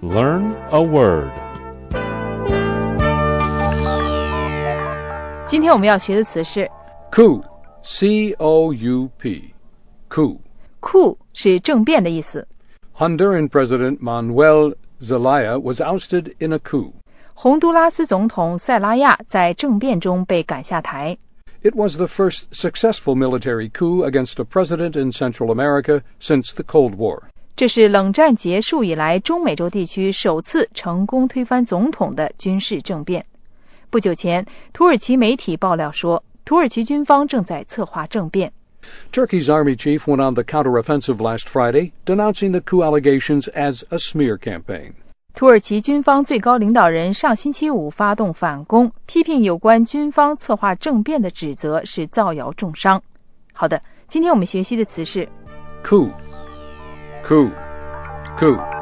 Learn a word. 今天我们要学的词是 coup, C-O-U-P, coup. coup 是政变的意思。 Honduran President Manuel Zelaya was ousted in a coup. 洪都拉斯总统塞拉亚在政变中被赶下台。 It was the first successful military coup against a president in Central America since the Cold War. 这是冷战结束以来中美洲地区首次成功推翻总统的军事政变。不久前，土耳其媒体爆料说，土耳其军方正在策划政变。 Turkey's army chief went on the counteroffensive last Friday, denouncing the coup allegations as a smear campaign. 土耳其军方最高领导人上星期五发动反攻，批评有关军方策划政变的指责是造谣重伤。好的，今天我们学习的词是 Coup, coup, coup.